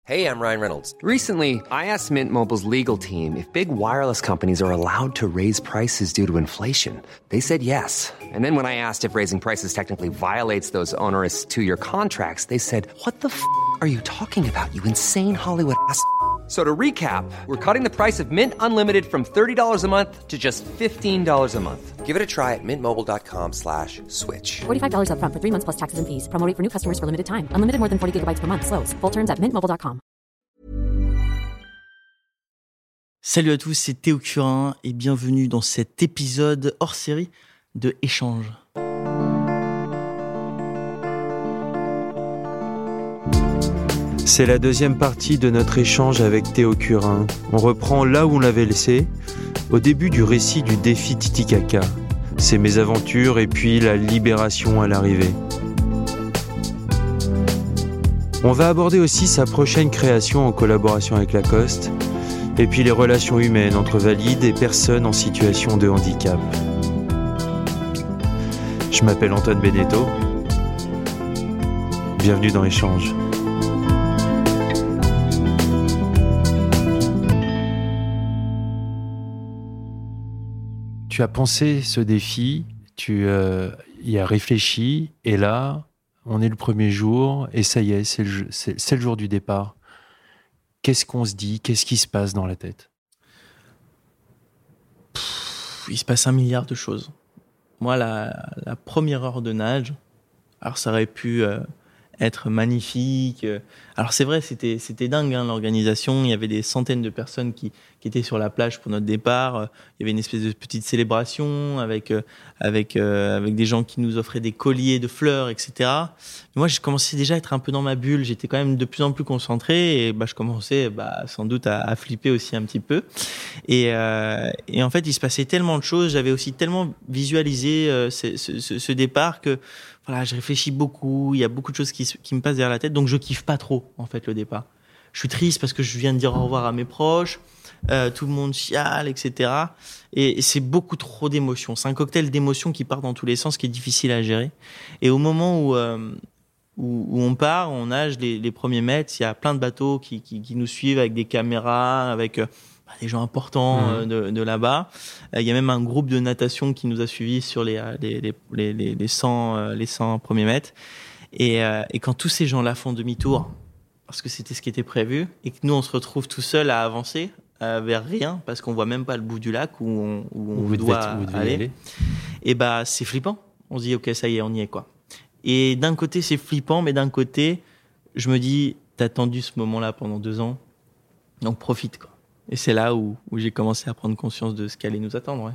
Hey, I'm Ryan Reynolds. Recently, I asked Mint Mobile's legal team if big wireless companies are allowed to raise prices due to inflation. They said yes. And then when I asked if raising prices technically violates those onerous two-year contracts, they said, "What the f*** are you talking about, you insane Hollywood ass?" So to recap, we're cutting the price of Mint Unlimited from $30 a month to just $15 a month. Give it a try at mintmobile.com/switch. $45 up front for 3 months plus taxes and fees. Promo rate for new customers for limited time. Unlimited more than 40 gigabytes per month. Slows full terms at mintmobile.com. Salut à tous, c'est Théo Curin et bienvenue dans cet épisode hors série de Échange. C'est la deuxième partie de notre échange avec Théo Curin. On reprend là où on l'avait laissé, au début du récit du défi Titicaca, ses mésaventures et puis la libération à l'arrivée. On va aborder aussi sa prochaine création en collaboration avec Lacoste, et puis les relations humaines entre valides et personnes en situation de handicap. Je m'appelle Antoine Beneteau. Bienvenue dans Échange. Tu as pensé ce défi, tu y as réfléchi, et là, on est le premier jour, et ça y est, c'est le jour du départ. Qu'est-ce qu'on se dit ? Qu'est-ce qui se passe dans la tête ? Il se passe 1 milliard de choses. Moi, la première heure de nage, alors ça aurait pu être magnifique. Alors c'est vrai, c'était dingue, hein, l'organisation. Il y avait des centaines de personnes qui étaient sur la plage pour notre départ. Il y avait une espèce de petite célébration avec des gens qui nous offraient des colliers de fleurs, etc. Mais moi, je commençais déjà à être un peu dans ma bulle. J'étais quand même de plus en plus concentré et je commençais sans doute à flipper aussi un petit peu. Et en fait, il se passait tellement de choses. J'avais aussi tellement visualisé ce départ que voilà, je réfléchis beaucoup, il y a beaucoup de choses qui me passent derrière la tête, donc je kiffe pas trop, en fait, le départ. Je suis triste parce que je viens de dire au revoir à mes proches, tout le monde chiale, etc. Et c'est beaucoup trop d'émotions. C'est un cocktail d'émotions qui part dans tous les sens, qui est difficile à gérer. Et au moment où on part, on nage les premiers mètres, il y a plein de bateaux qui nous suivent avec des caméras, avec des gens importants de là-bas. Il y a même un groupe de natation qui nous a suivis sur les 100 premiers mètres. Et quand tous ces gens-là font demi-tour, parce que c'était ce qui était prévu, et que nous, on se retrouve tout seul à avancer vers rien, parce qu'on voit même pas le bout du lac où on doit aller. Et c'est flippant. On se dit, ok, ça y est, on y est, quoi. Et d'un côté, c'est flippant, mais d'un côté, je me dis, t'as attendu ce moment-là pendant 2 ans, donc profite, quoi. Et c'est là où j'ai commencé à prendre conscience de ce qui allait nous attendre. Ouais.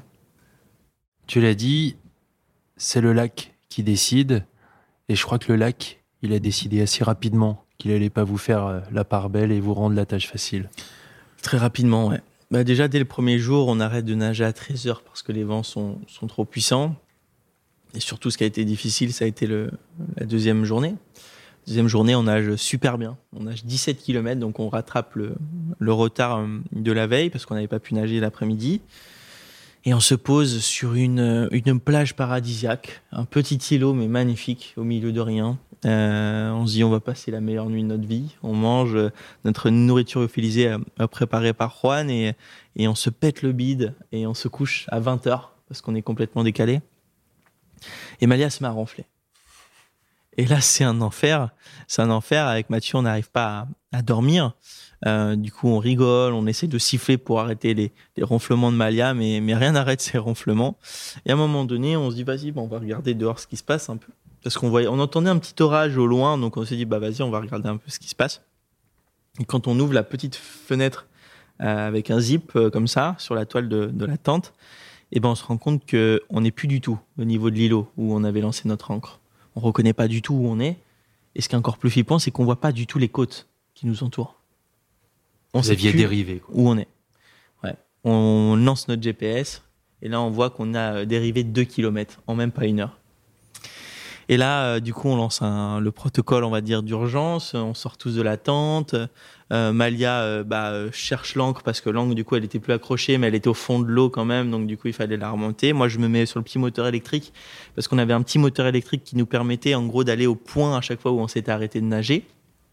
Tu l'as dit, c'est le lac qui décide. Et je crois que le lac, il a décidé assez rapidement qu'il allait pas vous faire la part belle et vous rendre la tâche facile. Très rapidement, ouais. Déjà, dès le premier jour, on arrête de nager à 13h parce que les vents sont trop puissants. Et surtout, ce qui a été difficile, ça a été la deuxième journée. Deuxième journée, on nage super bien. On nage 17 km, donc on rattrape le retard de la veille parce qu'on n'avait pas pu nager l'après-midi. Et on se pose sur une plage paradisiaque, un petit îlot mais magnifique au milieu de rien. On se dit on va passer la meilleure nuit de notre vie. On mange notre nourriture lyophilisée préparée par Juan et on se pète le bide et on se couche à 20h parce qu'on est complètement décalé. Et Malia se met à ronfler. Et là, c'est un enfer. C'est un enfer. Avec Mathieu, on n'arrive pas à dormir. Du coup, on rigole, on essaie de siffler pour arrêter les ronflements de Malia, mais rien n'arrête ces ronflements. Et à un moment donné, on se dit, vas-y, on va regarder dehors ce qui se passe un peu. Parce on entendait un petit orage au loin, donc on s'est dit, vas-y, on va regarder un peu ce qui se passe. Et quand on ouvre la petite fenêtre avec un zip comme ça, sur la toile de la tente, on se rend compte qu'on n'est plus du tout au niveau de l'îlot où on avait lancé notre ancre. On reconnaît pas du tout où on est. Et ce qui est encore plus flippant, c'est qu'on voit pas du tout les côtes qui nous entourent. Vous aviez dérivé, quoi. Où on est. Ouais. On lance notre GPS et là, on voit qu'on a dérivé 2 km en même pas 1 heure. Et là, du coup, on lance le protocole, on va dire, d'urgence. On sort tous de la tente. Malia cherche l'ancre parce que l'ancre, du coup, elle était plus accrochée, mais elle était au fond de l'eau quand même. Donc, du coup, il fallait la remonter. Moi, je me mets sur le petit moteur électrique parce qu'on avait un petit moteur électrique qui nous permettait, en gros, d'aller au point à chaque fois où on s'était arrêté de nager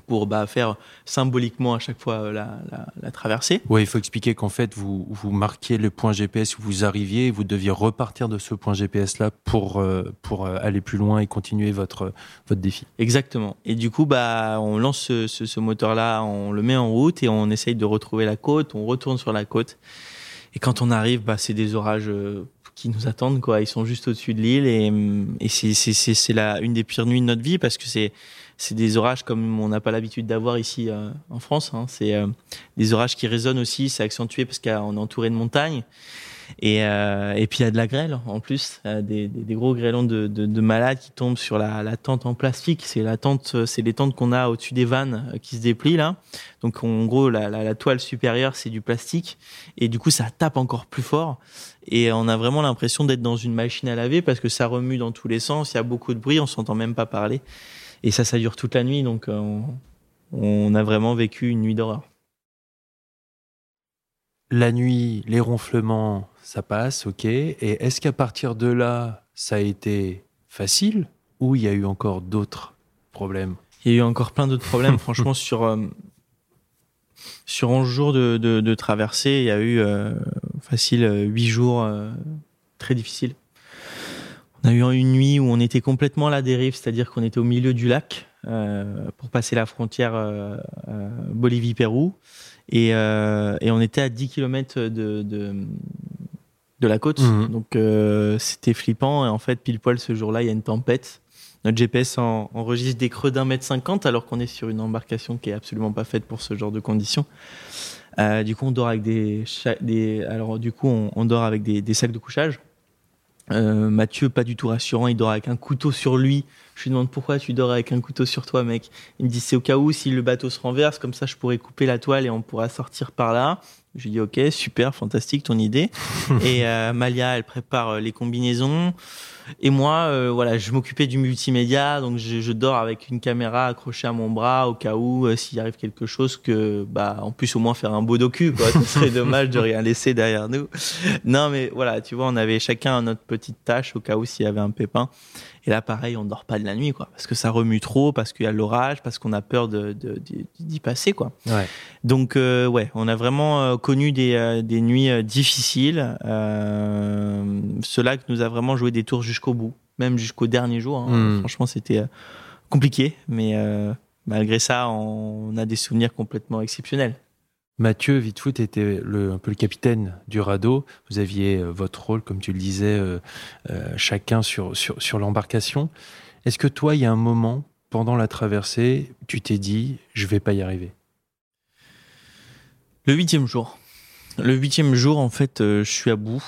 pour faire symboliquement à chaque fois la traversée. Oui, il faut expliquer qu'en fait, vous marquiez le point GPS où vous arriviez et vous deviez repartir de ce point GPS-là pour aller plus loin et continuer votre défi. Exactement. Et du coup, on lance ce moteur-là, on le met en route et on essaye de retrouver la côte, on retourne sur la côte. Et quand on arrive, c'est des orages qui nous attendent, quoi. Ils sont juste au-dessus de l'île et c'est une des pires nuits de notre vie parce que c'est des orages comme on n'a pas l'habitude d'avoir ici en France. Hein. C'est des orages qui résonnent aussi, c'est accentué parce qu'on est entouré de montagnes. Et puis il y a de la grêle en plus, des gros grêlons de malades qui tombent sur la tente en plastique. C'est les tentes qu'on a au-dessus des vannes qui se déplient là. Donc en gros la toile supérieure c'est du plastique et du coup ça tape encore plus fort et on a vraiment l'impression d'être dans une machine à laver parce que ça remue dans tous les sens. Il y a beaucoup de bruit, on s'entend même pas parler et ça dure toute la nuit. Donc on a vraiment vécu une nuit d'horreur. La nuit, les ronflements, ça passe, ok. Et est-ce qu'à partir de là, ça a été facile ou il y a eu encore d'autres problèmes ? Il y a eu encore plein d'autres problèmes. Franchement, sur 11 jours de traversée, il y a eu facile 8 jours très difficiles. On a eu une nuit où on était complètement à la dérive, c'est-à-dire qu'on était au milieu du lac pour passer la frontière Bolivie-Pérou. Et on était à 10 km de la côte. Mmh. Donc c'était flippant. Et en fait, pile poil ce jour-là, il y a une tempête. Notre GPS enregistre des creux d'1,50 m alors qu'on est sur une embarcation qui est absolument pas faite pour ce genre de conditions. Du coup, on dort avec on dort avec des sacs de couchage. Mathieu, pas du tout rassurant, il dort avec un couteau sur lui. Je lui demande pourquoi tu dors avec un couteau sur toi, mec. Il me dit c'est au cas où si le bateau se renverse, comme ça je pourrais couper la toile et on pourra sortir par là. Je lui dis ok, super, fantastique ton idée. Et Malia, elle prépare les combinaisons. Et moi, je m'occupais du multimédia, donc je dors avec une caméra accrochée à mon bras au cas où s'il arrive quelque chose que, on puisse au moins faire un beau docu, quoi. Ce serait dommage de rien laisser derrière nous. Non, mais voilà, tu vois, on avait chacun notre petite tâche au cas où s'il y avait un pépin. Et là, pareil, on dort pas de la nuit, quoi, parce que ça remue trop, parce qu'il y a l'orage, parce qu'on a peur d'y passer, quoi. Ouais. Donc, on a vraiment connu des nuits difficiles. Ce lac nous a vraiment joué des tours jusqu'au bout, même jusqu'au dernier jour. Hein. Franchement, c'était compliqué, mais malgré ça, on a des souvenirs complètement exceptionnels. Mathieu Witfoot était un peu le capitaine du radeau. Vous aviez votre rôle, comme tu le disais, chacun sur l'embarcation. Est-ce que toi, il y a un moment, pendant la traversée, tu t'es dit « je vais pas y arriver » ? Le 8e jour. Le 8e jour, en fait, je suis à bout,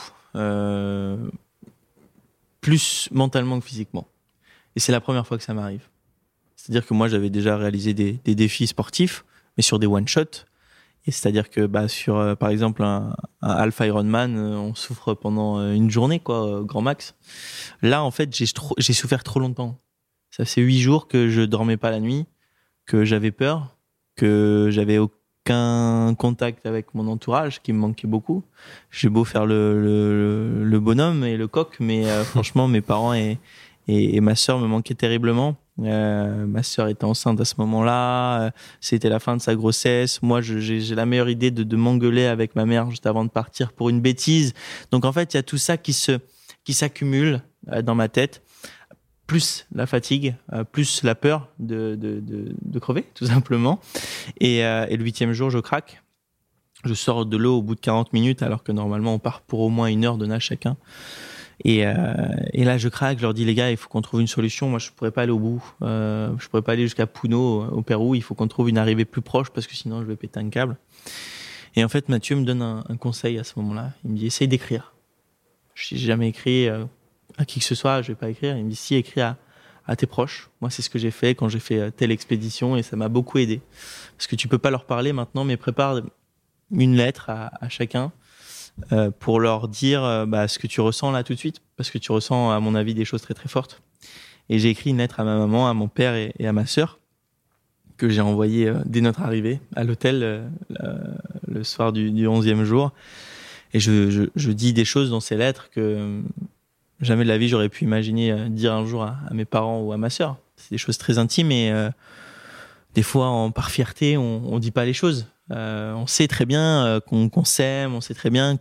plus mentalement que physiquement. Et c'est la première fois que ça m'arrive. C'est-à-dire que moi, j'avais déjà réalisé des défis sportifs, mais sur des one-shots. Et c'est-à-dire que sur, par exemple, un Alpha Ironman, on souffre pendant une journée, quoi, grand max. Là, en fait, j'ai souffert trop longtemps. Ça fait 8 jours que je dormais pas la nuit, que j'avais peur, que j'avais aucun contact avec mon entourage, qui me manquait beaucoup. J'ai beau faire le bonhomme et le coq, mais franchement, mes parents et ma sœur me manquaient terriblement. Ma sœur était enceinte à ce moment-là, c'était la fin de sa grossesse. Moi, j'ai la meilleure idée de m'engueuler avec ma mère juste avant de partir pour une bêtise. Donc en fait, il y a tout ça qui s'accumule dans ma tête, plus la fatigue, plus la peur de crever, tout simplement. Et le 8e jour, je craque. Je sors de l'eau au bout de 40 minutes, alors que normalement, on part pour au moins 1 heure de nage chacun. Et là, je craque, je leur dis, les gars, il faut qu'on trouve une solution. Moi, je pourrais pas aller au bout. Je pourrais pas aller jusqu'à Puno, au Pérou. Il faut qu'on trouve une arrivée plus proche parce que sinon, je vais péter un câble. Et en fait, Mathieu me donne un conseil à ce moment-là. Il me dit, essaye d'écrire. Je n'ai jamais écrit à qui que ce soit, je vais pas écrire. Il me dit, si, écris à tes proches. Moi, c'est ce que j'ai fait quand j'ai fait telle expédition et ça m'a beaucoup aidé. Parce que tu peux pas leur parler maintenant, mais prépare une lettre à chacun. Pour leur dire ce que tu ressens là tout de suite, parce que tu ressens à mon avis des choses très très fortes. Et j'ai écrit une lettre à ma maman, à mon père et à ma sœur que j'ai envoyée dès notre arrivée à l'hôtel le soir du 11e jour. Et je dis des choses dans ces lettres que jamais de la vie j'aurais pu imaginer dire un jour à mes parents ou à ma sœur. C'est des choses très intimes et des fois, par fierté, on dit pas les choses. On sait très bien qu'on s'aime, on sait très bien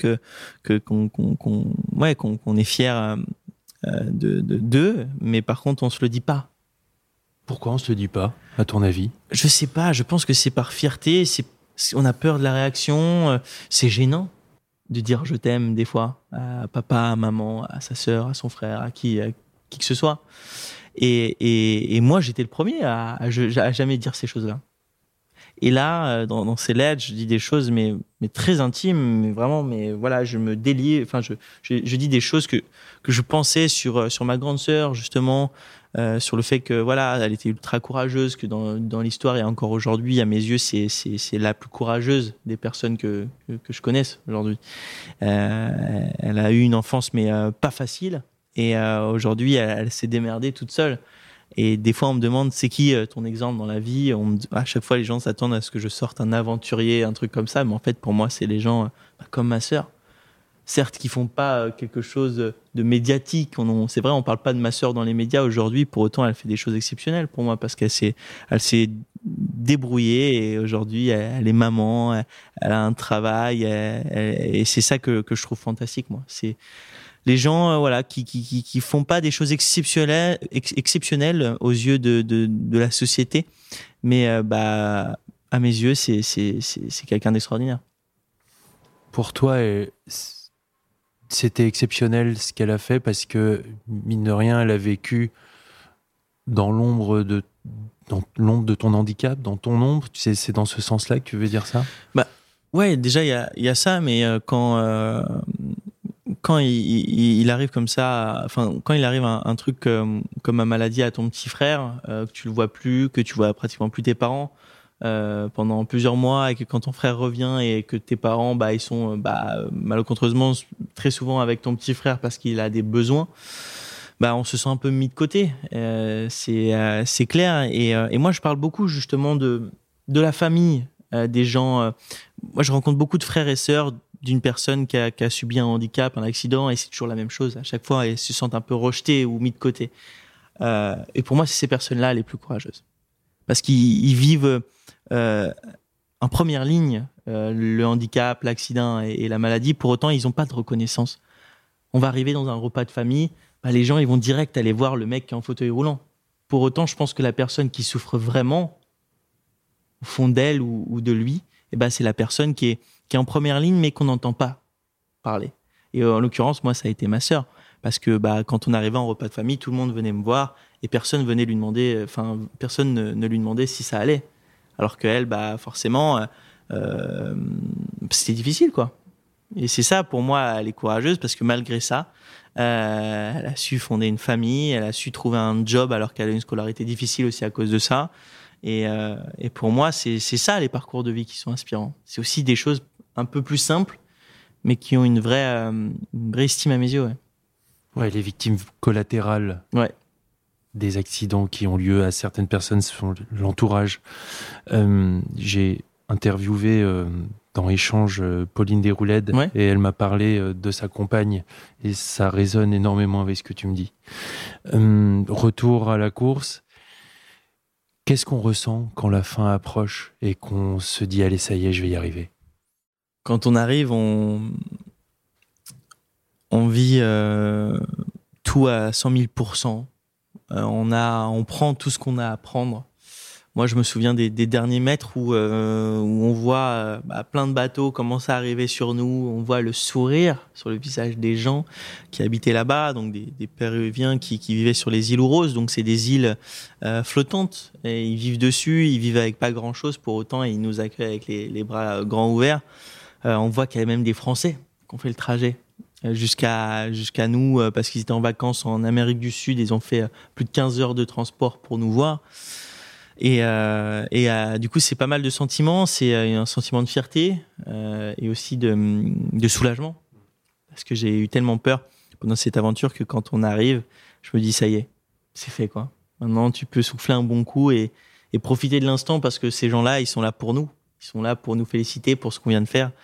qu'on est fier d'eux, mais par contre, on se le dit pas. Pourquoi on se le dit pas, à ton avis? Je sais pas, je pense que c'est par fierté, on a peur de la réaction, c'est gênant de dire je t'aime des fois à papa, à maman, à sa sœur, à son frère, à qui que ce soit. Et moi, j'étais le premier à jamais dire ces choses-là. Et là, dans ces lettres, je dis des choses mais très intimes, mais vraiment, mais voilà, je me délie. Enfin, je dis des choses que je pensais sur ma grande sœur, justement, sur le fait que voilà, elle était ultra courageuse, que dans l'histoire et encore aujourd'hui, à mes yeux, c'est la plus courageuse des personnes que je connaisse aujourd'hui. Elle a eu une enfance mais pas facile, et aujourd'hui, elle s'est démerdée toute seule. Et des fois, on me demande, c'est qui ton exemple dans la vie? À chaque fois, les gens s'attendent à ce que je sorte un aventurier, un truc comme ça. Mais en fait, pour moi, c'est les gens comme ma sœur. Certes, qui font pas quelque chose de médiatique. C'est vrai, on parle pas de ma sœur dans les médias aujourd'hui. Pour autant, elle fait des choses exceptionnelles pour moi parce qu'elle s'est débrouillée et aujourd'hui, elle est maman, elle a un travail et c'est ça que je trouve fantastique, moi. C'est les gens voilà qui font pas des choses exceptionnelles aux yeux de la société, mais à mes yeux c'est quelqu'un d'extraordinaire. Pour toi, c'était exceptionnel ce qu'elle a fait parce que mine de rien, elle a vécu dans l'ombre de ton handicap, dans ton ombre. C'est dans ce sens-là que tu veux dire ça? Ouais, déjà il y a ça, mais quand il arrive comme ça, enfin quand il arrive un truc comme ma maladie à ton petit frère, que tu le vois plus, que tu vois pratiquement plus tes parents pendant plusieurs mois, et que quand ton frère revient et que tes parents ils sont malencontreusement très souvent avec ton petit frère parce qu'il a des besoins, on se sent un peu mis de côté. C'est clair. Et moi je parle beaucoup justement de la famille, des gens. Moi je rencontre beaucoup de frères et sœurs d'une personne qui a subi un handicap, un accident, et c'est toujours la même chose. À chaque fois, elles se sentent un peu rejetées ou mis de côté. Et pour moi, c'est ces personnes-là les plus courageuses. Parce qu'ils vivent en première ligne le handicap, l'accident et la maladie. Pour autant, ils n'ont pas de reconnaissance. On va arriver dans un repas de famille, les gens ils vont direct aller voir le mec qui est en fauteuil roulant. Pour autant, je pense que la personne qui souffre vraiment, au fond d'elle ou de lui, c'est la personne qui est en première ligne, mais qu'on n'entend pas parler. Et en l'occurrence, moi, ça a été ma sœur. Parce que quand on arrivait en repas de famille, tout le monde venait me voir et personne venait lui demander, personne ne lui demandait si ça allait. Alors qu'elle, forcément, c'était difficile, quoi. Et c'est ça, pour moi, elle est courageuse parce que malgré ça, elle a su fonder une famille, elle a su trouver un job alors qu'elle a une scolarité difficile aussi à cause de ça. Et pour moi, c'est ça les parcours de vie qui sont inspirants. C'est aussi des choses un peu plus simples, mais qui ont une vraie estime à mes yeux. Ouais, les victimes collatérales des accidents qui ont lieu à certaines personnes sont l'entourage. J'ai interviewé dans Échange Pauline Desrouledes et elle m'a parlé de sa compagne et ça résonne énormément avec ce que tu me dis. Retour à la course. Qu'est-ce qu'on ressent quand la fin approche et qu'on se dit « Allez, ça y est, je vais y arriver » ? Quand on arrive, on vit tout à 100 000%. On prend tout ce qu'on a à prendre. Moi, je me souviens des derniers mètres où on voit plein de bateaux commencer à arriver sur nous. On voit le sourire sur le visage des gens qui habitaient là-bas, donc des Péruviens qui vivaient sur les îles Ouros. Donc, c'est des îles flottantes. Et ils vivent dessus, ils vivent avec pas grand-chose. Pour autant, ils nous accueillent avec les bras grands ouverts. On voit qu'il y a même des Français qui ont fait le trajet jusqu'à nous parce qu'ils étaient en vacances en Amérique du Sud. Ils ont fait plus de 15 heures de transport pour nous voir. Et du coup, c'est pas mal de sentiments. C'est un sentiment de fierté et aussi de soulagement. Parce que j'ai eu tellement peur pendant cette aventure que quand on arrive, je me dis, ça y est, c'est fait, quoi. Maintenant, tu peux souffler un bon coup et profiter de l'instant parce que ces gens-là, ils sont là pour nous. Ils sont là pour nous féliciter pour ce qu'on vient de faire.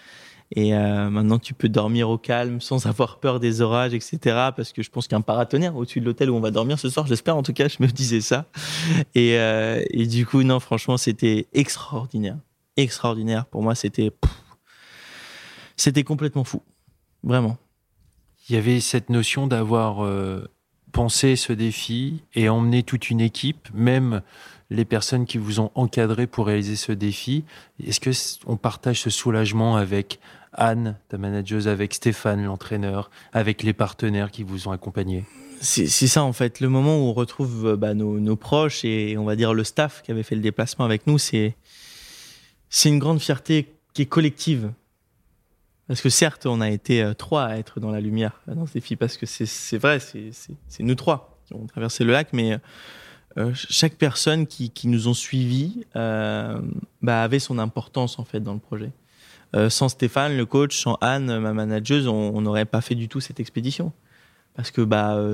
Et maintenant, tu peux dormir au calme sans avoir peur des orages, etc. Parce que je pense qu'il y a un paratonnerre au-dessus de l'hôtel où on va dormir ce soir. J'espère, en tout cas, je me disais ça. Et du coup, non, franchement, c'était extraordinaire. Extraordinaire. Pour moi, c'était complètement fou. Vraiment. Il y avait cette notion d'avoir pensé ce défi et emmené toute une équipe, même les personnes qui vous ont encadré pour réaliser ce défi. Est-ce que on partage ce soulagement avec Anne, ta manageuse, avec Stéphane, l'entraîneur, avec les partenaires qui vous ont accompagné? C'est ça, en fait. Le moment où on retrouve nos proches et on va dire le staff qui avait fait le déplacement avec nous, c'est une grande fierté qui est collective. Parce que certes, on a été 3 à être dans la lumière dans ce défi, parce que c'est vrai, c'est nous 3 qui ont traversé le lac, mais chaque personne qui nous ont suivis avait son importance en fait dans le projet. Sans Stéphane, le coach, sans Anne, ma manageuse, on n'aurait pas fait du tout cette expédition. Parce que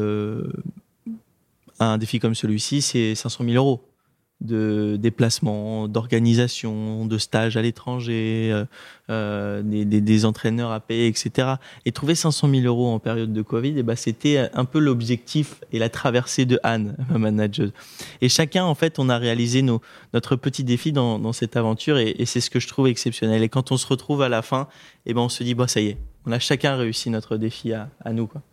un défi comme celui-ci, c'est 500 000 € de déplacement, d'organisation, de stages à l'étranger, des entraîneurs à payer, etc. Et trouver 500 000 € en période de Covid, c'était un peu l'objectif et la traversée de Anne, ma manageuse. Et chacun, en fait, on a réalisé notre petit défi dans cette aventure, et c'est ce que je trouve exceptionnel. Et quand on se retrouve à la fin, on se dit, ça y est, on a chacun réussi notre défi à nous, quoi.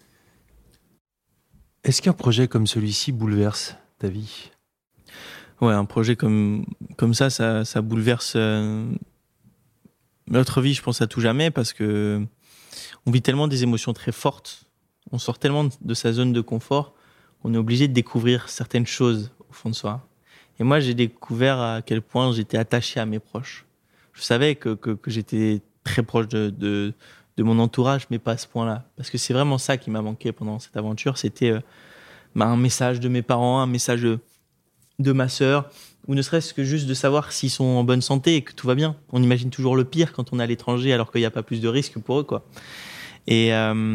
Est-ce qu'un projet comme celui-ci bouleverse ta vie ? Ouais, un projet comme ça bouleverse notre vie, je pense, à tout jamais, parce que on vit tellement des émotions très fortes, on sort tellement de sa zone de confort, on est obligé de découvrir certaines choses au fond de soi. Et moi, j'ai découvert à quel point j'étais attaché à mes proches. Je savais que j'étais très proche de mon entourage, mais pas à ce point-là. Parce que c'est vraiment ça qui m'a manqué pendant cette aventure, c'était un message de mes parents, un message de ma sœur, ou ne serait-ce que juste de savoir s'ils sont en bonne santé et que tout va bien. On imagine toujours le pire quand on est à l'étranger, alors qu'il n'y a pas plus de risques pour eux, quoi. Et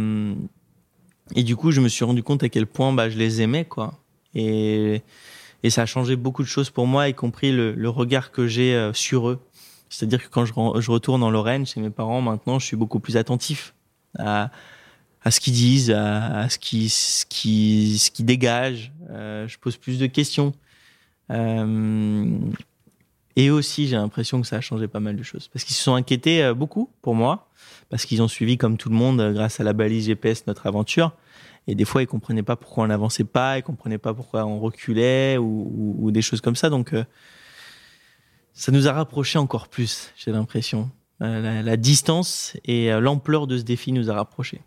du coup, je me suis rendu compte à quel point je les aimais, quoi. Et ça a changé beaucoup de choses pour moi, y compris le regard que j'ai sur eux. C'est-à-dire que quand je retourne en Lorraine chez mes parents, maintenant, je suis beaucoup plus attentif à ce qu'ils disent, à ce qui dégagent. Je pose plus de questions. Et aussi, j'ai l'impression que ça a changé pas mal de choses. Parce qu'ils se sont inquiétés beaucoup pour moi, parce qu'ils ont suivi, comme tout le monde, grâce à la balise GPS, notre aventure. Et des fois, ils comprenaient pas pourquoi on n'avançait pas, ils comprenaient pas pourquoi on reculait ou des choses comme ça. Donc, ça nous a rapprochés encore plus, j'ai l'impression. La distance et l'ampleur de ce défi nous a rapprochés.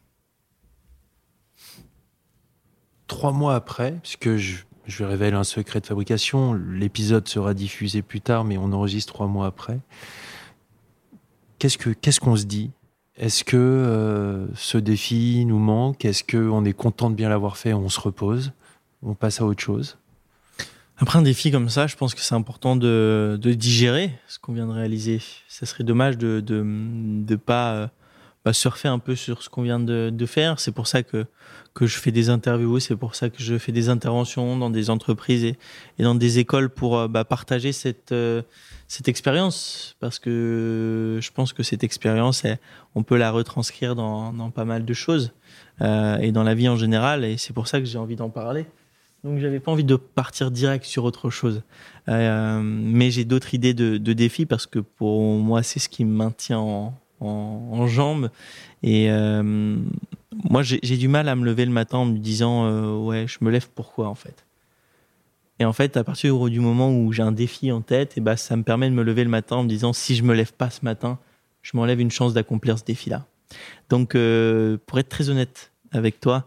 3 mois après, puisque je révèle un secret de fabrication, l'épisode sera diffusé plus tard, mais on enregistre 3 mois après. Qu'est-ce qu'on se dit ? Est-ce que ce défi nous manque ? Est-ce qu'on est content de bien l'avoir fait ? On se repose ? On passe à autre chose ? Après un défi comme ça, je pense que c'est important de digérer ce qu'on vient de réaliser. Ça serait dommage de pas surfer un peu sur ce qu'on vient de faire. C'est pour ça que je fais des interviews, c'est pour ça que je fais des interventions dans des entreprises et dans des écoles pour partager cette expérience, parce que je pense que cette expérience, on peut la retranscrire dans pas mal de choses et dans la vie en général, et c'est pour ça que j'ai envie d'en parler. Donc j'avais pas envie de partir direct sur autre chose, mais j'ai d'autres idées de défis, parce que pour moi c'est ce qui me maintient en jambes. Et moi j'ai du mal à me lever le matin en me disant je me lève pourquoi, en fait. Et en fait, à partir du moment où j'ai un défi en tête, ça me permet de me lever le matin en me disant, si je me lève pas ce matin, je m'enlève une chance d'accomplir ce défi-là. Donc pour être très honnête avec toi,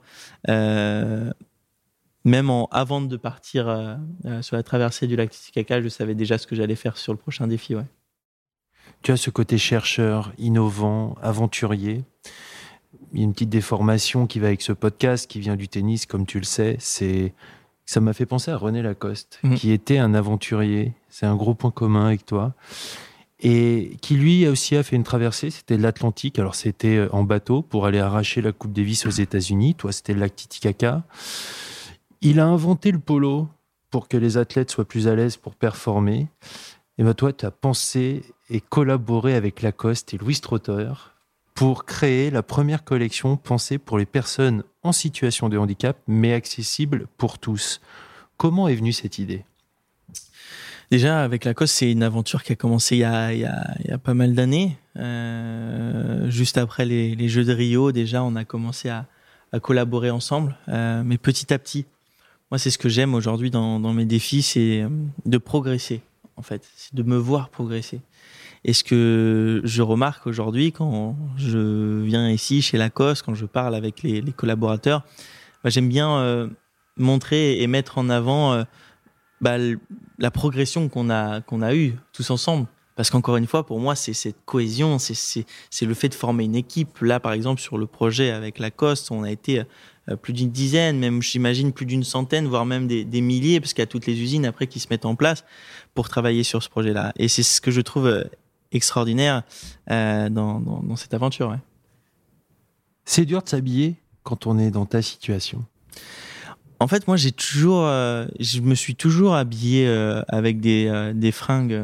même avant de partir sur la traversée du lac Titicaca, je savais déjà ce que j'allais faire sur le prochain défi. Ouais. Tu as ce côté chercheur, innovant, aventurier. Il y a une petite déformation qui va avec ce podcast, qui vient du tennis, comme tu le sais. Ça m'a fait penser à René Lacoste, qui était un aventurier. C'est un gros point commun avec toi. Et qui, lui, aussi a fait une traversée. C'était l'Atlantique. Alors, c'était en bateau pour aller arracher la Coupe Davis aux États-Unis. Toi, c'était le lac Titicaca. Il a inventé le polo pour que les athlètes soient plus à l'aise pour performer. Et ben toi, tu as pensé et collaboré avec Lacoste et Louis Strother pour créer la première collection pensée pour les personnes en situation de handicap, mais accessible pour tous. Comment est venue cette idée ? Déjà, avec Lacoste, c'est une aventure qui a commencé il y a pas mal d'années. Juste après les Jeux de Rio, déjà, on a commencé à collaborer ensemble, mais petit à petit. Moi, c'est ce que j'aime aujourd'hui dans mes défis, c'est de progresser, en fait. C'est de me voir progresser. Et ce que je remarque aujourd'hui, quand je viens ici, chez Lacoste, quand je parle avec les collaborateurs, j'aime bien montrer et mettre en avant la progression qu'on a eue tous ensemble. Parce qu'encore une fois, pour moi, c'est cette cohésion, c'est le fait de former une équipe. Là, par exemple, sur le projet avec Lacoste, on a été plus d'une dizaine, même j'imagine plus d'une centaine, voire même des milliers, parce qu'il y a toutes les usines après qui se mettent en place pour travailler sur ce projet-là. Et c'est ce que je trouve extraordinaire dans cette aventure. Ouais. C'est dur de s'habiller quand on est dans ta situation. En fait, moi, je me suis toujours habillé avec des fringues,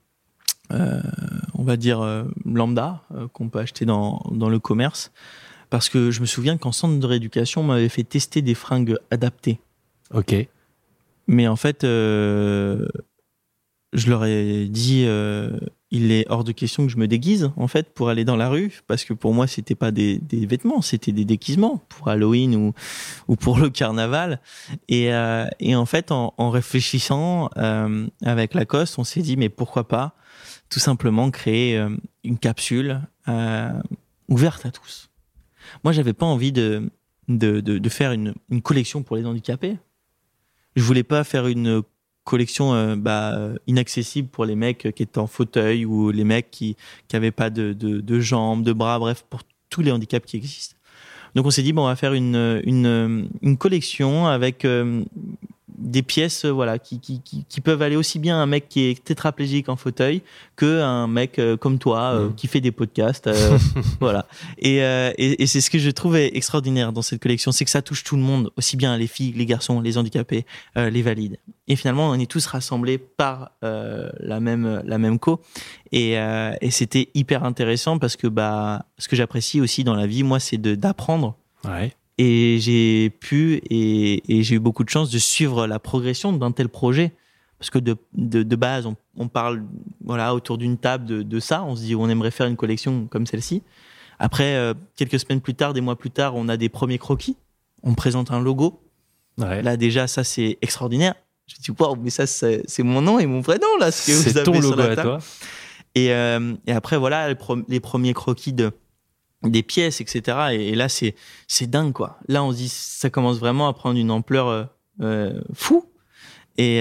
on va dire lambda, qu'on peut acheter dans le commerce, parce que je me souviens qu'en centre de rééducation, on m'avait fait tester des fringues adaptées. Ok. Mais en fait, je leur ai dit, il est hors de question que je me déguise, en fait, pour aller dans la rue, parce que pour moi, c'était pas des vêtements, c'était des déguisements pour Halloween ou pour le carnaval. Et en fait, en réfléchissant avec Lacoste, on s'est dit, mais pourquoi pas tout simplement créer une capsule ouverte à tous. Moi, j'avais pas envie de faire une collection pour les handicapés. Je voulais pas faire une collection inaccessible pour les mecs qui étaient en fauteuil ou les mecs qui avaient pas de jambes, de bras, bref, pour tous les handicaps qui existent. Donc on s'est dit on va faire une collection avec des pièces qui peuvent aller aussi bien à un mec qui est tétraplégique en fauteuil que un mec comme toi qui fait des podcasts voilà. Et c'est ce que je trouve extraordinaire dans cette collection, c'est que ça touche tout le monde, aussi bien les filles, les garçons, les handicapés, les valides. Et finalement, on est tous rassemblés par la même co. Et c'était hyper intéressant parce que ce que j'apprécie aussi dans la vie, moi, c'est d'apprendre. Ouais. Et j'ai pu et j'ai eu beaucoup de chance de suivre la progression d'un tel projet. Parce que de base, on parle autour d'une table de ça. On se dit on aimerait faire une collection comme celle-ci. Après, quelques semaines plus tard, des mois plus tard, on a des premiers croquis. On présente un logo. Ouais. Là, déjà, ça, c'est extraordinaire. Je me dis, waouh, mais ça, c'est mon nom et mon vrai nom, là, ce que vous avez sur la table. C'est ton logo à toi. Et après, voilà, les premiers croquis des pièces, etc. Et là, c'est dingue, quoi. Là, on se dit, ça commence vraiment à prendre une ampleur fou. Et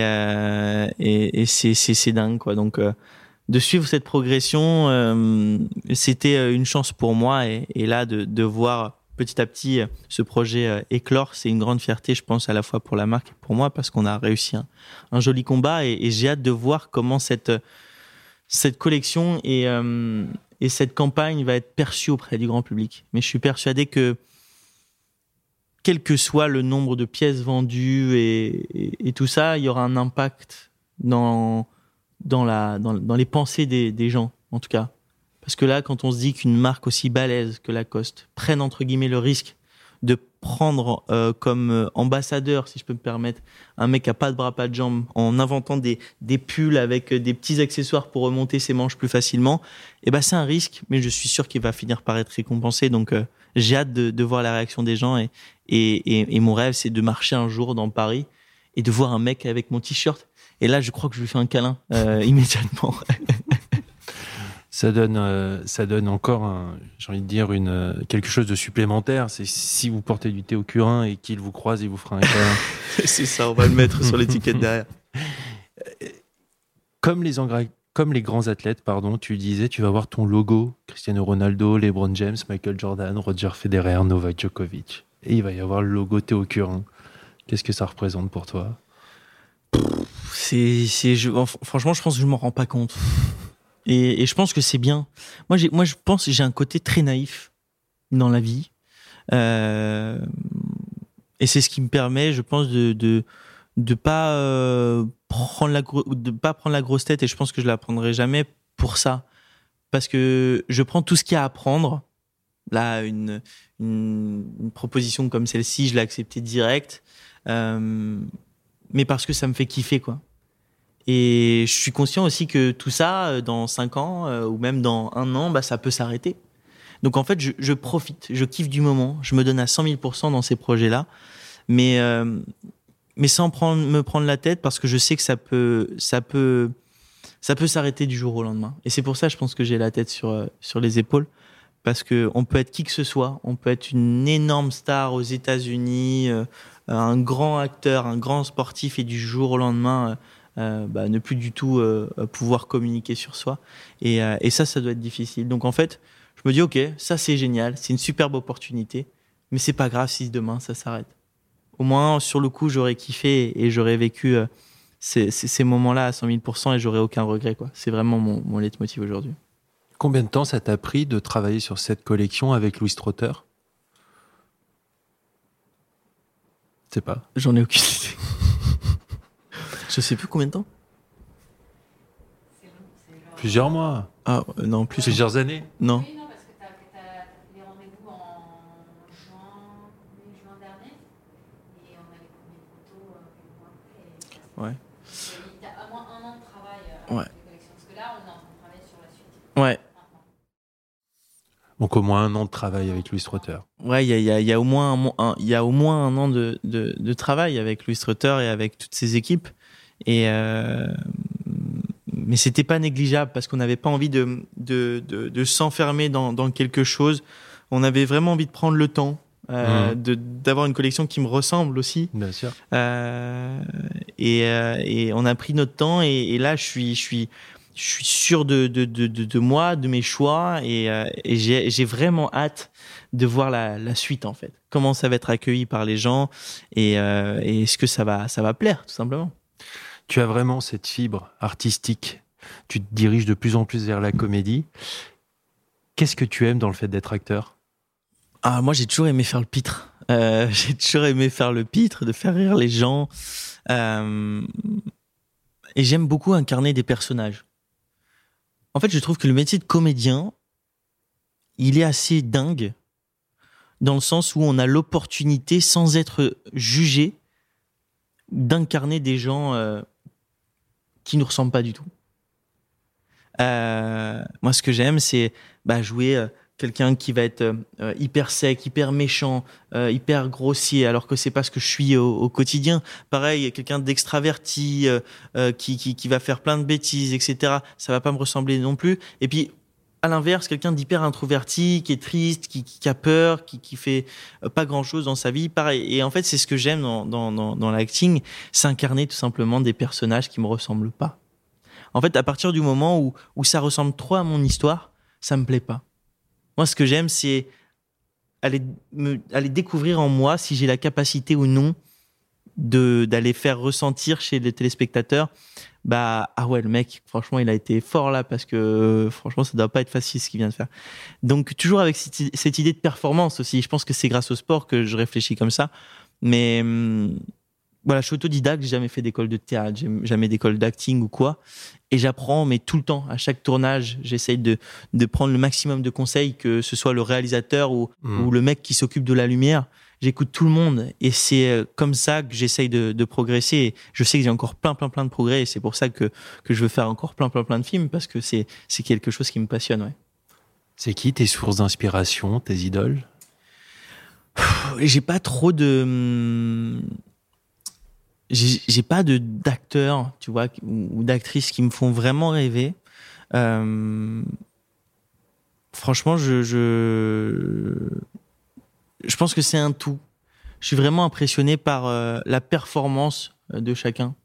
c'est dingue, quoi. Donc, de suivre cette progression, c'était une chance pour moi. Et là, de voir petit à petit ce projet éclore, c'est une grande fierté, je pense, à la fois pour la marque et pour moi, parce qu'on a réussi un joli combat. Et j'ai hâte de voir comment cette collection et cette campagne va être perçue auprès du grand public. Mais je suis persuadé que quel que soit le nombre de pièces vendues et tout ça, il y aura un impact dans les pensées des gens, en tout cas. Parce que là, quand on se dit qu'une marque aussi balèze que Lacoste prenne, entre guillemets, le risque de prendre comme ambassadeur, si je peux me permettre, un mec qui n'a pas de bras, pas de jambes, en inventant des pulls avec des petits accessoires pour remonter ses manches plus facilement, c'est un risque, mais je suis sûr qu'il va finir par être récompensé. Donc, j'ai hâte de voir la réaction des gens. Et mon rêve, c'est de marcher un jour dans Paris et de voir un mec avec mon t-shirt. Et là, je crois que je lui fais un câlin immédiatement. Ça donne encore, j'ai envie de dire, quelque chose de supplémentaire. C'est si vous portez du thé au curin et qu'il vous croise, il vous fera un câlin. C'est ça, on va le mettre sur l'étiquette derrière. Comme les grands athlètes, tu disais, tu vas voir ton logo, Cristiano Ronaldo, LeBron James, Michael Jordan, Roger Federer, Novak Djokovic. Et il va y avoir le logo thé au curin. Qu'est-ce que ça représente pour toi ? Franchement, je pense que je m'en rends pas compte. Et je pense que c'est bien. Moi, je pense que j'ai un côté très naïf dans la vie. Et c'est ce qui me permet, je pense, de de pas prendre la grosse tête, et je pense que je la prendrai jamais pour ça, parce que je prends tout ce qu'il y a à apprendre. Là, une proposition comme celle-ci, je l'ai acceptée direct, mais parce que ça me fait kiffer, quoi. Et je suis conscient aussi que tout ça, dans 5 ans ou même dans 1 an, ça peut s'arrêter. Donc en fait, je profite, je kiffe du moment, je me donne à 100 000% dans ces projets-là, mais sans me prendre la tête, parce que je sais que ça peut s'arrêter du jour au lendemain. Et c'est pour ça, je pense que j'ai la tête sur les épaules, parce que on peut être qui que ce soit, on peut être une énorme star aux États-Unis, un grand acteur, un grand sportif, et du jour au lendemain ne plus du tout pouvoir communiquer sur soi. Et ça doit être difficile. Donc en fait, je me dis ok, ça c'est génial, c'est une superbe opportunité, mais c'est pas grave si demain ça s'arrête. Au moins sur le coup, j'aurais kiffé et j'aurais vécu ces moments-là à 100 000% et j'aurais aucun regret, quoi. C'est vraiment mon leitmotiv aujourd'hui. Combien de temps ça t'a pris de travailler sur cette collection avec Louis Trotter ? Je sais pas. J'en ai aucune idée. Je sais plus combien de temps. Plusieurs mois. Ah non, plus. Plusieurs années. Non. Oui, non, parce que t'as les rendez-vous en juin dernier, et on a les premières photos quelques mois après. Ouais. Il y a au moins 1 an de travail Ouais. avec les collections, parce que là, on est en train de travailler sur la suite. Ouais. Maintenant. Donc au moins 1 an de travail avec Louis Trotter. Ouais, il y a au moins un an de travail avec Louis Trotter et avec toutes ses équipes. Et mais c'était pas négligeable, parce qu'on n'avait pas envie de s'enfermer dans quelque chose. On avait vraiment envie de prendre le temps d'avoir une collection qui me ressemble aussi. Bien sûr. Et on a pris notre temps, et là je suis sûr de moi, de mes choix, et j'ai vraiment hâte de voir la suite, en fait. Comment ça va être accueilli par les gens, et est-ce que ça va plaire, tout simplement. Tu as vraiment cette fibre artistique. Tu te diriges de plus en plus vers la comédie. Qu'est-ce que tu aimes dans le fait d'être acteur ? Ah, moi, j'ai toujours aimé faire le pitre. J'ai toujours aimé faire le pitre, de faire rire les gens. Et j'aime beaucoup incarner des personnages. En fait, je trouve que le métier de comédien, il est assez dingue, dans le sens où on a l'opportunité, sans être jugé, d'incarner des gens qui nous ressemblent pas du tout. Moi, ce que j'aime, c'est jouer quelqu'un qui va être hyper sec, hyper méchant, hyper grossier, alors que c'est pas ce que je suis au quotidien. Pareil, quelqu'un d'extraverti qui va faire plein de bêtises, etc. Ça va pas me ressembler non plus. Et puis, à l'inverse, quelqu'un d'hyper introverti, qui est triste, qui a peur, qui fait pas grand-chose dans sa vie. Pareil. Et en fait, c'est ce que j'aime dans l'acting, c'est incarner tout simplement des personnages qui me ressemblent pas. En fait, à partir du moment où ça ressemble trop à mon histoire, ça me plaît pas. Moi, ce que j'aime, c'est aller découvrir en moi si j'ai la capacité ou non d'aller faire ressentir chez les téléspectateurs, ah ouais, le mec, franchement, il a été fort là, parce que franchement, ça doit pas être facile ce qu'il vient de faire. Donc, toujours avec cette idée de performance aussi. Je pense que c'est grâce au sport que je réfléchis comme ça. Mais voilà, je suis autodidacte, j'ai jamais fait d'école de théâtre, j'ai jamais d'école d'acting ou quoi. Et j'apprends, mais tout le temps. À chaque tournage, j'essaye de prendre le maximum de conseils, que ce soit le réalisateur ou le mec qui s'occupe de la lumière. J'écoute tout le monde, et c'est comme ça que j'essaye de progresser. Et je sais que j'ai encore plein de progrès, et c'est pour ça que je veux faire encore plein de films, parce que c'est quelque chose qui me passionne, ouais. C'est qui tes sources d'inspiration, tes idoles ? J'ai pas trop de... J'ai pas d'acteurs, tu vois, ou d'actrices qui me font vraiment rêver. Franchement, je pense que c'est un tout. Je suis vraiment impressionné par la performance de chacun.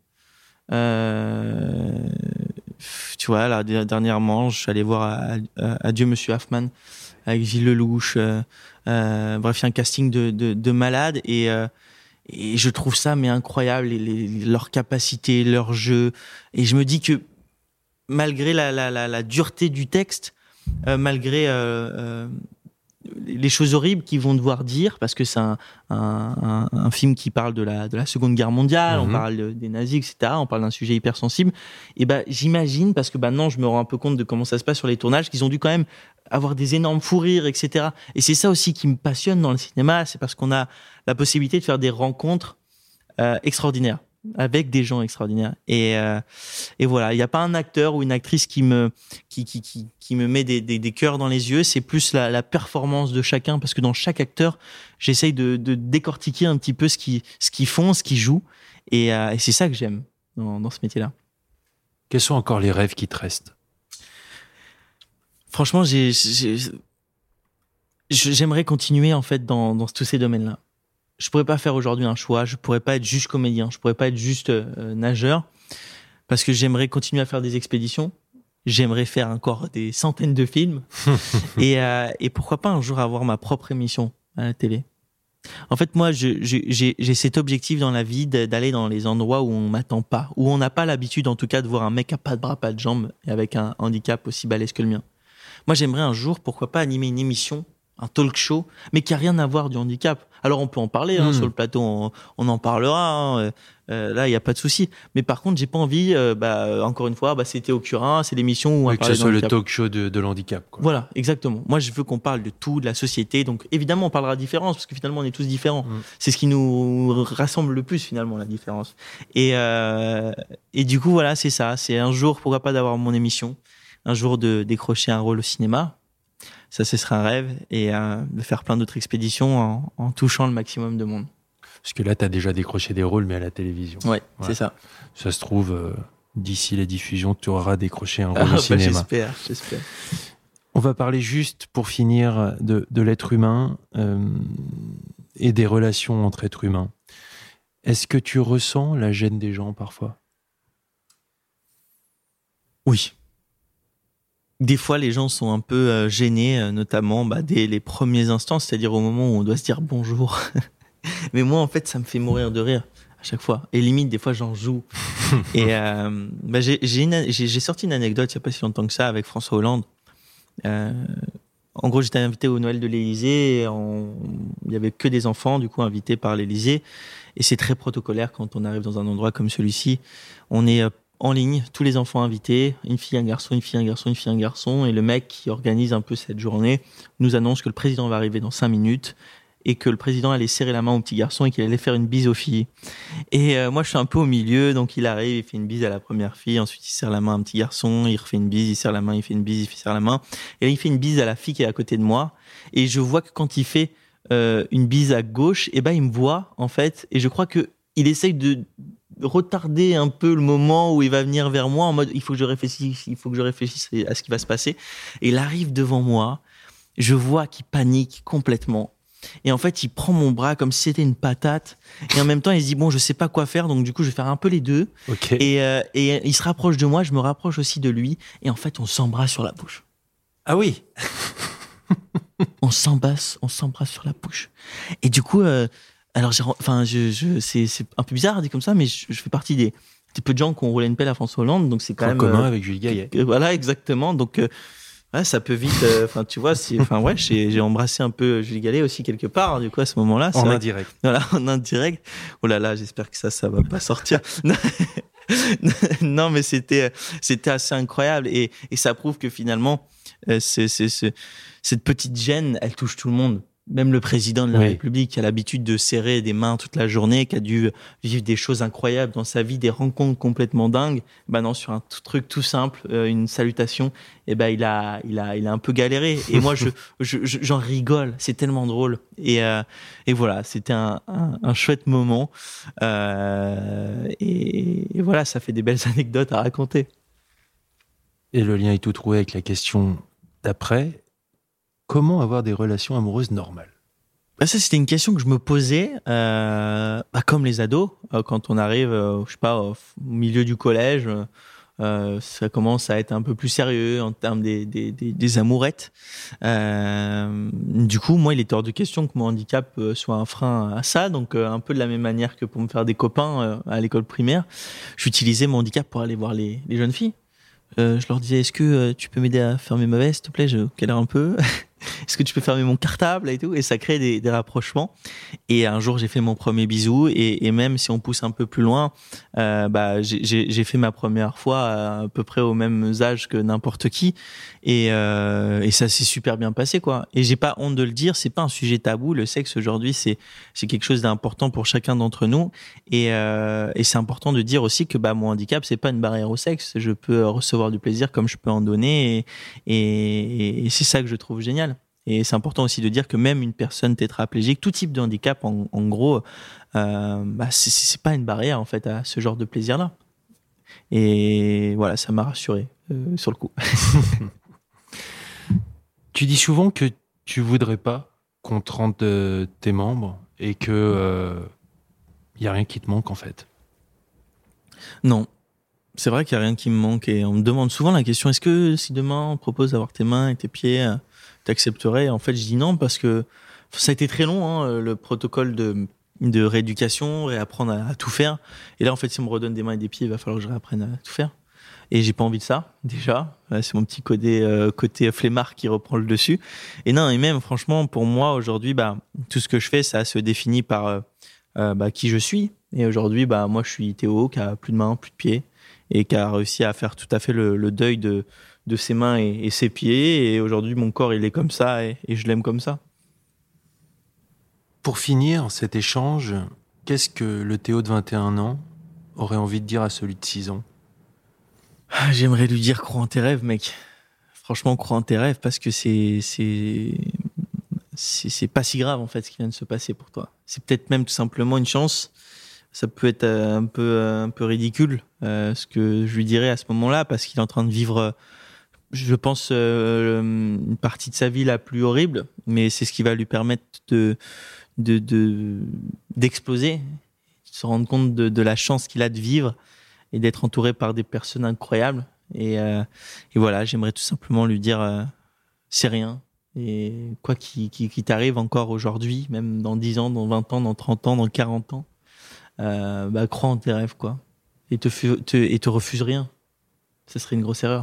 Tu vois, là, dernièrement, je suis allé voir Adieu Monsieur Hoffman avec Gilles Lelouch. Bref, il y a un casting de malades, et je trouve ça incroyable, leur capacité, leur jeu. Et je me dis que malgré la dureté du texte, malgré les choses horribles qu'ils vont devoir dire, parce que c'est un film qui parle de la Seconde Guerre mondiale, on parle des nazis, etc. On parle d'un sujet hyper sensible. Et j'imagine, parce que maintenant je me rends un peu compte de comment ça se passe sur les tournages, qu'ils ont dû quand même avoir des énormes fous rires, etc. Et c'est ça aussi qui me passionne dans le cinéma, c'est parce qu'on a la possibilité de faire des rencontres extraordinaires avec des gens extraordinaires. Et voilà, il n'y a pas un acteur ou une actrice qui me met des cœurs dans les yeux, c'est plus la performance de chacun, parce que dans chaque acteur, j'essaye de décortiquer un petit peu ce qu'ils font, ce qu'ils jouent, et c'est ça que j'aime dans ce métier-là. Quels sont encore les rêves qui te restent? Franchement, j'aimerais continuer en fait dans tous ces domaines-là. Je pourrais pas faire aujourd'hui un choix, je pourrais pas être juste comédien, je pourrais pas être juste nageur, parce que j'aimerais continuer à faire des expéditions, j'aimerais faire encore des centaines de films, et pourquoi pas un jour avoir ma propre émission à la télé. En fait, moi, j'ai cet objectif dans la vie d'aller dans les endroits où on m'attend pas, où on n'a pas l'habitude, en tout cas, de voir un mec à pas de bras, pas de jambes, et avec un handicap aussi balèze que le mien. Moi, j'aimerais un jour, pourquoi pas, animer une émission, un talk show, mais qui a rien à voir du handicap. Alors, on peut en parler sur le plateau, on en parlera. Là, il y a pas de souci. Mais par contre, j'ai pas envie. Encore une fois, c'était au Curin, c'est l'émission où on que parle ce soit le talk show de l'handicap, quoi. Voilà, exactement. Moi, je veux qu'on parle de tout, de la société. Donc, évidemment, on parlera de différence, parce que finalement, on est tous différents. C'est ce qui nous rassemble le plus, finalement, la différence. Et du coup, voilà, c'est ça. C'est un jour, pourquoi pas, d'avoir mon émission, un jour de décrocher un rôle au cinéma. Ça, ce serait un rêve, et de faire plein d'autres expéditions en touchant le maximum de monde. Parce que là, tu as déjà décroché des rôles, mais à la télévision. Ouais. C'est ça. Ça se trouve, d'ici la diffusion, tu auras décroché un rôle au cinéma. J'espère. On va parler juste, pour finir, de l'être humain et des relations entre êtres humains. Est-ce que tu ressens la gêne des gens parfois? Oui. Des fois, les gens sont un peu gênés, notamment dès les premiers instants, c'est-à-dire au moment où on doit se dire bonjour. Mais moi, en fait, ça me fait mourir de rire à chaque fois. Et limite, des fois, j'en joue. Et j'ai sorti une anecdote il n'y a pas si longtemps que ça avec François Hollande. En gros, j'étais invité au Noël de l'Élysée. Il n'y avait que des enfants, du coup, invités par l'Élysée. Et c'est très protocolaire quand on arrive dans un endroit comme celui-ci. On est en ligne, tous les enfants invités, une fille, un garçon, une fille, un garçon, une fille, un garçon, et le mec qui organise un peu cette journée nous annonce que le président va arriver dans 5 minutes et que le président allait serrer la main au petit garçon et qu'il allait faire une bise aux filles. Et moi, je suis un peu au milieu, donc il arrive, il fait une bise à la première fille, ensuite il serre la main à un petit garçon, il refait une bise, il serre la main, il fait une bise, il serre la main, et là, il fait une bise à la fille qui est à côté de moi, et je vois que quand il fait une bise à gauche, il me voit, en fait, et je crois que il essaye de retarder un peu le moment où il va venir vers moi en mode il faut que je réfléchisse à ce qui va se passer. Et il arrive devant moi, je vois qu'il panique complètement. Et en fait, il prend mon bras comme si c'était une patate. Et en même temps, il se dit bon, je sais pas quoi faire, donc du coup, je vais faire un peu les deux. Okay. Et il se rapproche de moi, je me rapproche aussi de lui. Et en fait, on s'embrasse sur la bouche. Ah oui. On s'embrasse sur la bouche. Et du coup, alors, c'est un peu bizarre dit comme ça, mais je fais partie des peu de gens qui ont roulé une pelle à François Hollande, donc c'est quand même commun avec Jules Gaillet. Voilà, exactement. Donc, ça peut vite. Tu vois, j'ai embrassé un peu Jules Gaillet aussi quelque part. Du coup, à ce moment-là, en indirect. Voilà, en indirect. Oh là là, j'espère que ça va pas sortir. Non, mais c'était assez incroyable et ça prouve que finalement, cette petite gêne, elle touche tout le monde. Même le président de la République qui a l'habitude de serrer des mains toute la journée, qui a dû vivre des choses incroyables dans sa vie, des rencontres complètement dingues. Non, sur un truc tout simple, une salutation, il a un peu galéré. Et moi, j'en rigole. C'est tellement drôle. Et voilà, c'était un chouette moment. Et voilà, ça fait des belles anecdotes à raconter. Et le lien est tout trouvé avec la question d'après. Comment avoir des relations amoureuses normales? Ça, c'était une question que je me posais, comme les ados, quand on arrive, au milieu du collège, ça commence à être un peu plus sérieux en termes des amourettes. Du coup, moi, il était hors de question que mon handicap soit un frein à ça. Donc, un peu de la même manière que pour me faire des copains à l'école primaire, j'utilisais mon handicap pour aller voir les jeunes filles. Je leur disais, est-ce que tu peux m'aider à fermer ma veste, s'il te plaît, je galère un peu. est-ce que tu peux fermer mon cartable et tout? Et ça crée des rapprochements. Et un jour, j'ai fait mon premier bisou. Et même si on pousse un peu plus loin, j'ai fait ma première fois à peu près au même âge que n'importe qui. Et ça s'est super bien passé, quoi. Et j'ai pas honte de le dire, c'est pas un sujet tabou. Le sexe aujourd'hui, c'est quelque chose d'important pour chacun d'entre nous. Et c'est important de dire aussi que mon handicap, c'est pas une barrière au sexe. Je peux recevoir du plaisir comme je peux en donner. Et c'est ça que je trouve génial. Et c'est important aussi de dire que même une personne tétraplégique, tout type de handicap, en gros, c'est pas une barrière en fait à ce genre de plaisir-là. Et voilà, ça m'a rassuré sur le coup. Tu dis souvent que tu voudrais pas qu'on te rende tes membres et que y a rien qui te manque en fait. Non. C'est vrai qu'il n'y a rien qui me manque et on me demande souvent la question, est-ce que si demain on propose d'avoir tes mains et tes pieds, t'accepterais? En fait, je dis non parce que ça a été très long, le protocole de rééducation, réapprendre à tout faire. Et là, en fait, si on me redonne des mains et des pieds, il va falloir que je réapprenne à tout faire. Et j'ai pas envie de ça, déjà. C'est mon petit côté flemmard qui reprend le dessus. Et non, et même, franchement, pour moi, aujourd'hui, tout ce que je fais, ça se définit par qui je suis. Et aujourd'hui, moi, je suis Théo, qui a plus de mains, plus de pieds, et qui a réussi à faire tout à fait le deuil de ses mains et ses pieds. Et aujourd'hui, mon corps, il est comme ça, et je l'aime comme ça. Pour finir cet échange, qu'est-ce que le Théo de 21 ans aurait envie de dire à celui de 6 ans? J'aimerais lui dire, crois en tes rêves, mec. Franchement, crois en tes rêves, parce que c'est pas si grave, en fait, ce qui vient de se passer pour toi. C'est peut-être même tout simplement une chance. Ça peut être un peu ridicule, ce que je lui dirais à ce moment-là, parce qu'il est en train de vivre, je pense, une partie de sa vie la plus horrible, mais c'est ce qui va lui permettre d'exploser, de se rendre compte de la chance qu'il a de vivre et d'être entouré par des personnes incroyables. Et voilà, j'aimerais tout simplement lui dire, c'est rien. Et quoi qui t'arrive encore aujourd'hui, même dans 10 ans, dans 20 ans, dans 30 ans, dans 40 ans, crois en tes rêves, quoi. Et te refuse rien. Ça serait une grosse erreur.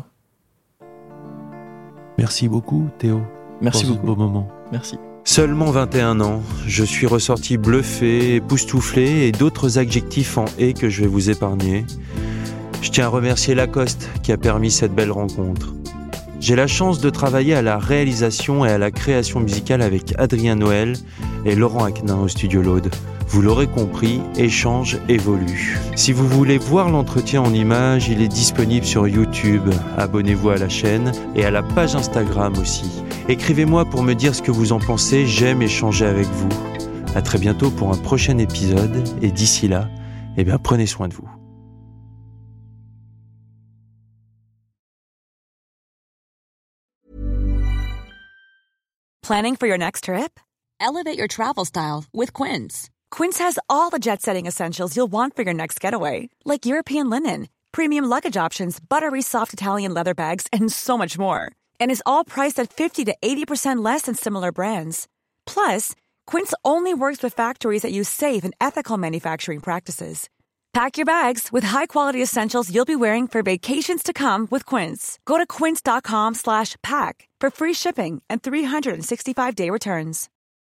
Merci beaucoup, Théo. Merci pour beaucoup. Ce beau moment. Merci. Seulement 21 ans, je suis ressorti bluffé, époustouflé et d'autres adjectifs en « et » que je vais vous épargner. Je tiens à remercier Lacoste qui a permis cette belle rencontre. J'ai la chance de travailler à la réalisation et à la création musicale avec Adrien Noël et Laurent Aquenin au Studio L'Aude. Vous l'aurez compris, échange évolue. Si vous voulez voir l'entretien en images, il est disponible sur YouTube. Abonnez-vous à la chaîne et à la page Instagram aussi. Écrivez-moi pour me dire ce que vous en pensez, j'aime échanger avec vous. À très bientôt pour un prochain épisode et d'ici là, prenez soin de vous. Planning for your next trip? Elevate your travel style with Quince. Quince has all the jet-setting essentials you'll want for your next getaway, like European linen, premium luggage options, buttery soft Italian leather bags, and so much more. And is all priced at 50 to 80% less than similar brands. Plus, Quince only works with factories that use safe and ethical manufacturing practices. Pack your bags with high-quality essentials you'll be wearing for vacations to come with Quince. Go to quince.com/pack for free shipping and 365-day returns.